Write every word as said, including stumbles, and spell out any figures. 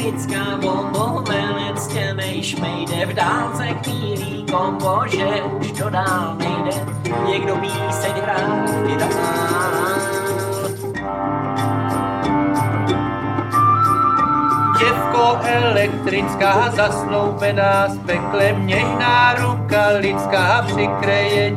elektrická bombo, velec tě nejšmejde, v dálce kvílí kombo, že už to dál nejde, někdo píseň hrál i dál. Děvko elektrická, zasnoubená s peklem, něžná ruka lidská přikryje